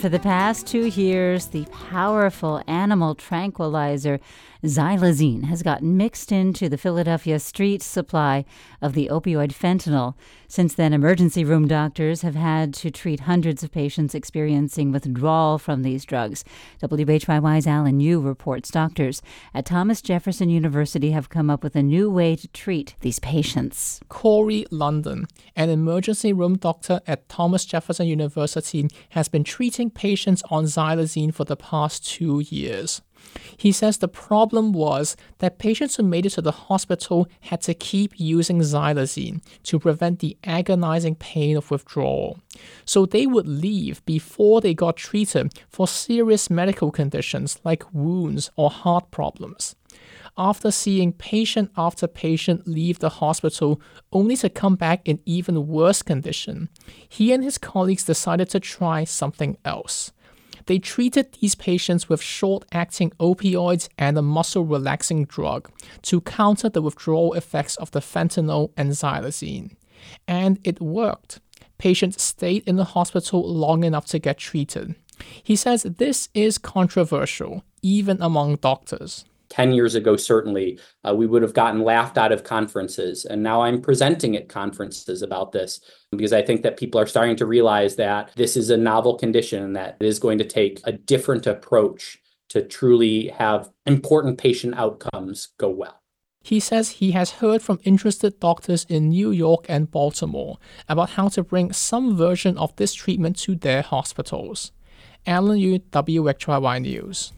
For the past 2 years, the powerful animal tranquilizer xylazine has gotten mixed into the Philadelphia street supply of the opioid fentanyl. Since then, emergency room doctors have had to treat hundreds of patients experiencing withdrawal from these drugs. WHYY's Alan Yu reports doctors at Thomas Jefferson University have come up with a new way to treat these patients. Corey London, an emergency room doctor at Thomas Jefferson University, has been treating patients on xylazine for the past 2 years. He says the problem was that patients who made it to the hospital had to keep using xylazine to prevent the agonizing pain of withdrawal. So they would leave before they got treated for serious medical conditions like wounds or heart problems. After seeing patient after patient leave the hospital only to come back in even worse condition, he and his colleagues decided to try something else. They treated these patients with short-acting opioids and a muscle-relaxing drug to counter the withdrawal effects of the fentanyl and xylazine. And it worked. Patients stayed in the hospital long enough to get treated. He says this is controversial, even among doctors. 10 years ago, certainly, we would have gotten laughed out of conferences. And now I'm presenting at conferences about this because I think that people are starting to realize that this is a novel condition and that it is going to take a different approach to truly have important patient outcomes go well. He says he has heard from interested doctors in New York and Baltimore about how to bring some version of this treatment to their hospitals. Alan Yu, WHYY News.